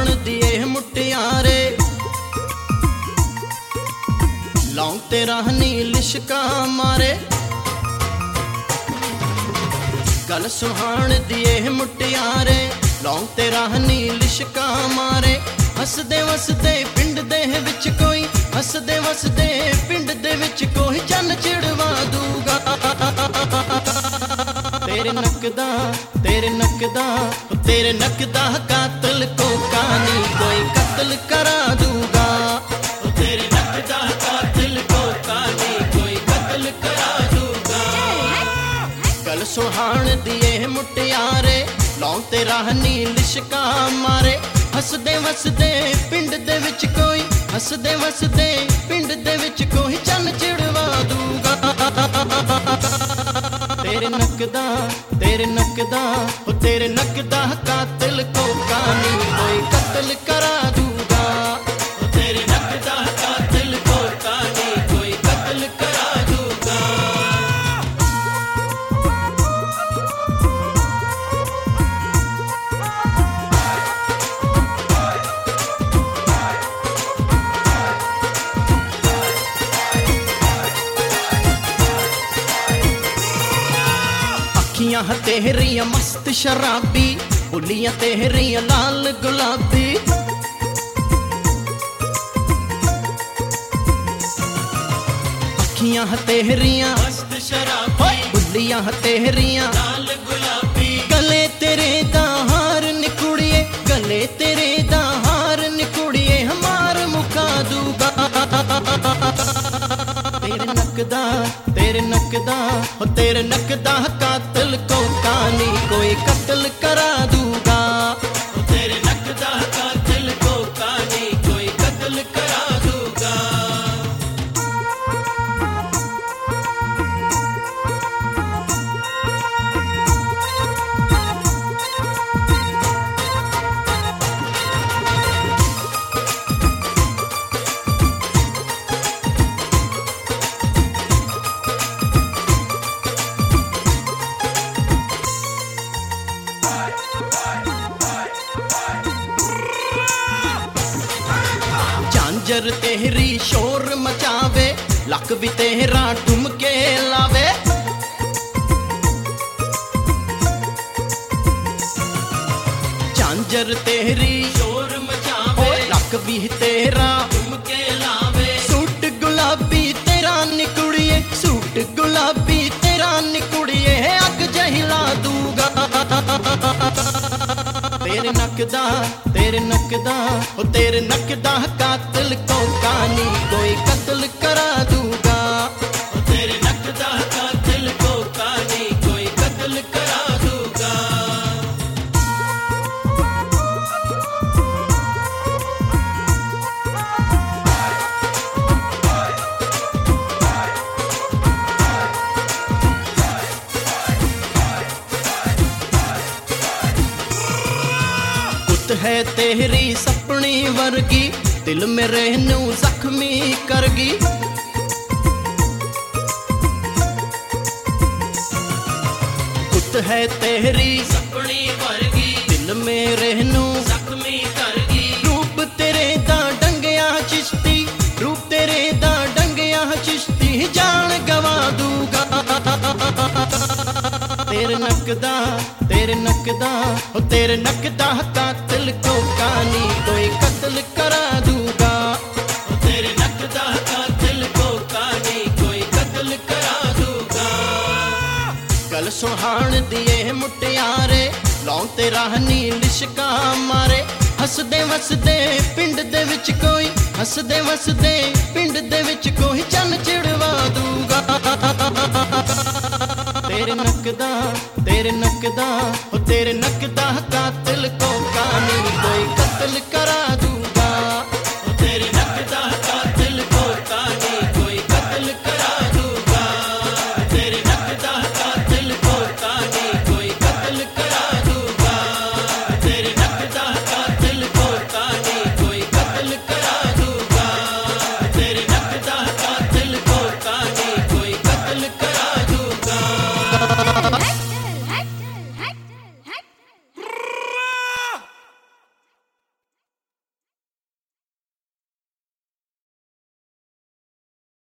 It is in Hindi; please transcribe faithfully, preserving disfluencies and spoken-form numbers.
सुहान दिए मुटियारे लाऊं तेरा हनी लिशका मारे। गल सुहान दिए मुटियारे लाऊं तेरा हनी लिशका मारे। हसदे वसदे पिंड दे विच कोई हसदे वसदे पिंड दे विच कोई चन चिड़वा दूगा। तेरे नकदा तेरे नकदा तेरे नकदा कातिल को कहानी कोई कत्ल करा दूगा। तेरे नकदा कातिल को कहानी कोई कत्ल करा दूगा। गल सुहान दिए मुटियारे लाऊं तेरा हनी लिशका मारे। हसदे वसदे पिंड दे विच कोई हसदे वसदे पिंड दे विच कोई चन चिड़वा दूगा। तेरे नकदा तेरे नकदा तेरे नकदा कातिल को कहानी कोई कत्ल करा दूगा। तेरे नकदा कातिल को कहानी कोई कत्ल करा दूगा। अखियां तेरियां मस्त शराबी बुलियां तेरियां लाल गुलाबी। अखियां तेरियां मस्त शराबी बुलियां तेरियां लाल गुलाबी। गले तेरे दा हार निकुड़िए गले तेरे दा हार निकुड़िए हमार मुका दूगा। तेरे नकदा तेरे नकदा तेरे नकदा कातिल को कहानी कोई कत्ल करा दूगा। तेरे नकदा कातिल को कहानी कोई कत्ल करा दूगा। झांझर तेरी शोर मचावे लक भी तेरा ठुमके लावे। झांझर तेरी शोर मचावे लक भी तेरा ठुमके लावे। सूट गुलाबी तेरा निकुड़िए सूट गुलाबी तेरा निकुड़िए अग जहिला दूगा। तेरे नकदा तेरे नकदा तेरे नकदा कातिल को कहानी कोई कत्ल करा दूगा। तेरे नकदा कातिल को कहानी कोई कत्ल करा दूगा। है तेरी सपनी वर्गी दिल में रहनू जख्मी करगी। कुत है तेरी सपनी वर्गी दिल में रहनू जख्मी करगी। रूप तेरे दा डंगिया चिश्ती रूप तेरे दा डंगिया चिश्ती जान गवा दूगा। तेरे नकदा तेरे नकदा तेरे नकदा कातिल को कहानी कोई कत्ल करा दूगा। तेरे नकदा कातिल को कहानी कोई कत्ल करा दूगा। गल सुहान दिए मुटियारे लाऊं तेरा हनी लिशका मारे। हसदे वसदे पिंड दे विच कोई हसदे वसदे पिंड दे विच कोई चन चिड़वा दूगा। तेरे नकदा तेरे नकदा तेरे नकदा कातिल को कहानी कोई कत्ल कर